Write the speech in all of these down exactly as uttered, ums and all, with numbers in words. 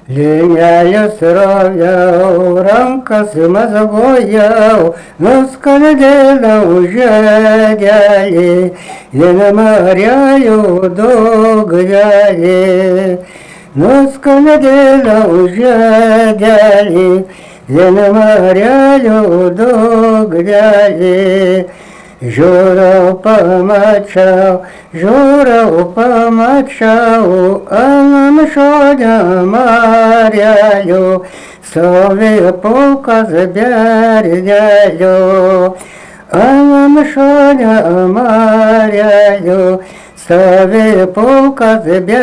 Линяю сыровьяу, рамка сымазагояу, но скользила уже дяли, я наморяю до грязи. Но скользила уже дяли, я наморяю до грязи. Журов помочал, журов помочал, а нам шодя моряю, сове полка заберяю. А нам шодя моряю, сове полка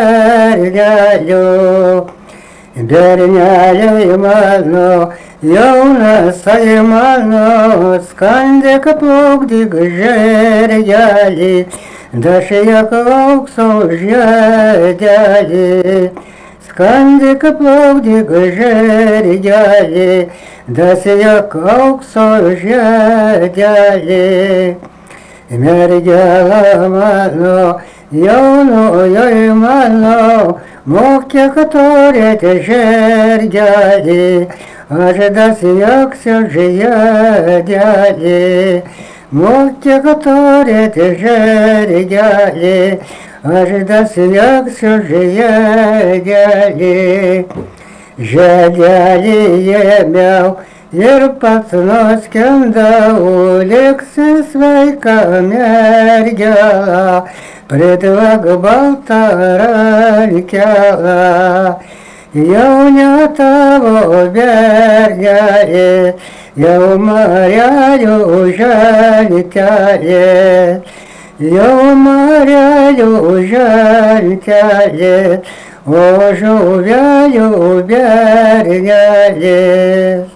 заберяю. Берняю мано, яуна саймано, скандека плогдик жеряли, дашия кауксо жядяли. Скандека плогдик жеряли, дашия кауксо жядяли. Мердяла мано, яуно яймано, мокте, которые те жердяли, ожидать як все жядяли. Мокте, которые те жердяли, ожидать як все жядяли. Жядяли емяу, ерпацно скандау, лексы свайка мердяла, предваг болтаранькяла. Я у не того берняе, я уморяю жаль-тяе, я уморяю жаль-тяе, о жувяю берняе.